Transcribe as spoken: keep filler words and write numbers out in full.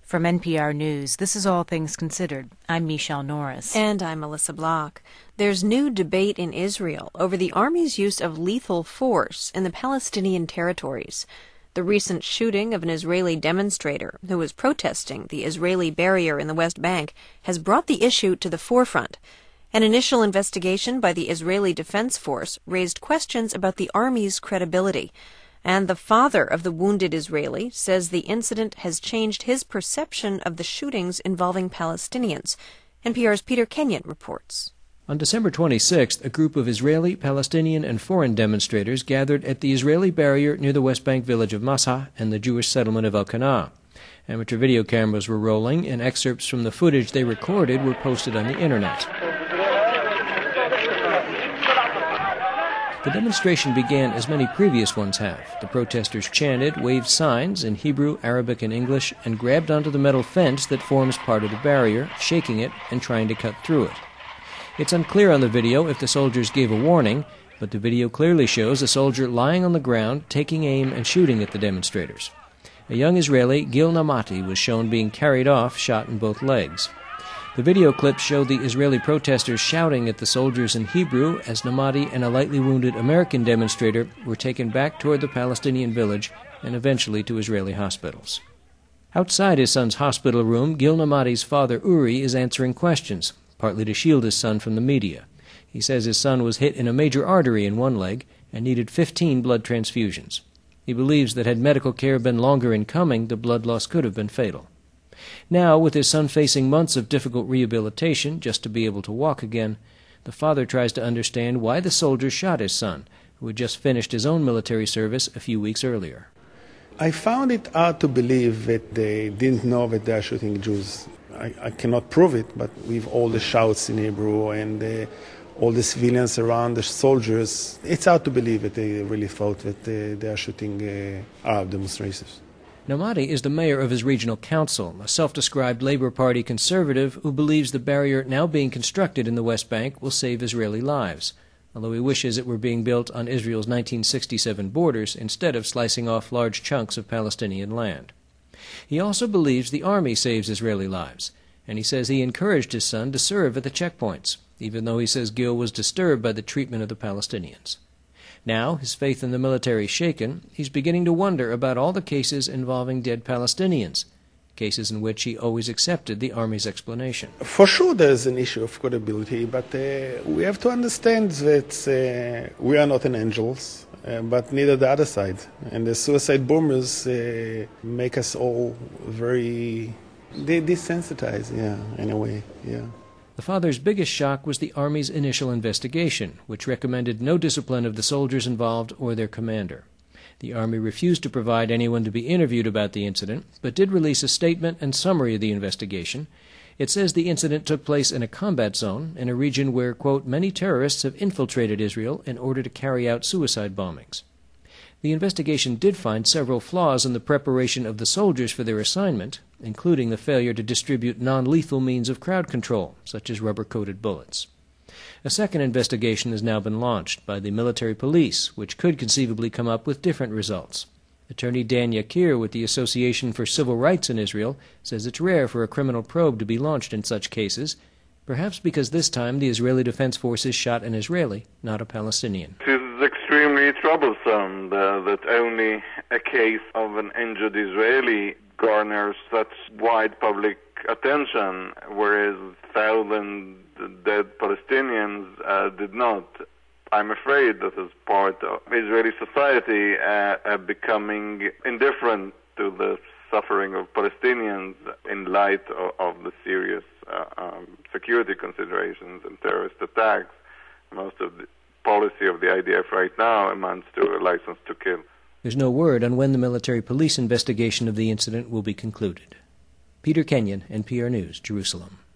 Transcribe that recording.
From N P R News, this is All Things Considered. I'm Michelle Norris. And I'm Melissa Block. There's new debate in Israel over the army's use of lethal force in the Palestinian territories. The recent shooting of an Israeli demonstrator who was protesting the Israeli barrier in the West Bank has brought the issue to the forefront. An initial investigation by the Israeli Defense Force raised questions about the army's credibility. And the father of the wounded Israeli says the incident has changed his perception of the shootings involving Palestinians. N P R's Peter Kenyon reports. On December twenty-sixth, a group of Israeli, Palestinian, and foreign demonstrators gathered at the Israeli barrier near the West Bank village of Masah and the Jewish settlement of El-Qana. Amateur video cameras were rolling, and excerpts from the footage they recorded were posted on the Internet. The demonstration began as many previous ones have. The protesters chanted, waved signs in Hebrew, Arabic, and English, and grabbed onto the metal fence that forms part of the barrier, shaking it and trying to cut through it. It's unclear on the video if the soldiers gave a warning, but the video clearly shows a soldier lying on the ground, taking aim and shooting at the demonstrators. A young Israeli, Gil Namati, was shown being carried off, shot in both legs. The video clips showed the Israeli protesters shouting at the soldiers in Hebrew as Namati and a lightly wounded American demonstrator were taken back toward the Palestinian village and eventually to Israeli hospitals. Outside his son's hospital room, Gil Namati's father Uri is answering questions, partly to shield his son from the media. He says his son was hit in a major artery in one leg and needed fifteen blood transfusions. He believes that had medical care been longer in coming, the blood loss could have been fatal. Now, with his son facing months of difficult rehabilitation just to be able to walk again, the father tries to understand why the soldier shot his son, who had just finished his own military service a few weeks earlier. I found it hard to believe that they didn't know that they are shooting Jews. I, I cannot prove it, but with all the shouts in Hebrew and uh, all the civilians around the soldiers, it's hard to believe that they really thought that uh, they are shooting uh, Arab demonstrators. Namati is the mayor of his regional council, a self-described Labour Party conservative who believes the barrier now being constructed in the West Bank will save Israeli lives, although he wishes it were being built on Israel's nineteen sixty-seven borders instead of slicing off large chunks of Palestinian land. He also believes the army saves Israeli lives, and he says he encouraged his son to serve at the checkpoints, even though he says Gil was disturbed by the treatment of the Palestinians. Now, his faith in the military shaken, he's beginning to wonder about all the cases involving dead Palestinians, cases in which he always accepted the army's explanation. For sure there's an issue of credibility, but uh, we have to understand that uh, we are not an angels, uh, but neither the other side. And the suicide bombers uh, make us all very de- desensitized, yeah, in a way, yeah. The father's biggest shock was the Army's initial investigation, which recommended no discipline of the soldiers involved or their commander. The Army refused to provide anyone to be interviewed about the incident, but did release a statement and summary of the investigation. It says the incident took place in a combat zone, in a region where, quote, many terrorists have infiltrated Israel in order to carry out suicide bombings. The investigation did find several flaws in the preparation of the soldiers for their assignment, including the failure to distribute non-lethal means of crowd control, such as rubber-coated bullets. A second investigation has now been launched by the military police, which could conceivably come up with different results. Attorney Dan Yakir with the Association for Civil Rights in Israel says it's rare for a criminal probe to be launched in such cases, perhaps because this time the Israeli Defense Forces shot an Israeli, not a Palestinian. It is extremely troublesome uh, that only a case of an injured Israeli garners such wide public attention, whereas thousands dead Palestinians uh, did not. I'm afraid that as part of Israeli society uh, uh, becoming indifferent to the suffering of Palestinians in light of, of the serious uh, um, security considerations and terrorist attacks. Most of the policy of the I D F right now amounts to a license to kill. There's no word on when the military police investigation of the incident will be concluded. Peter Kenyon, N P R News, Jerusalem.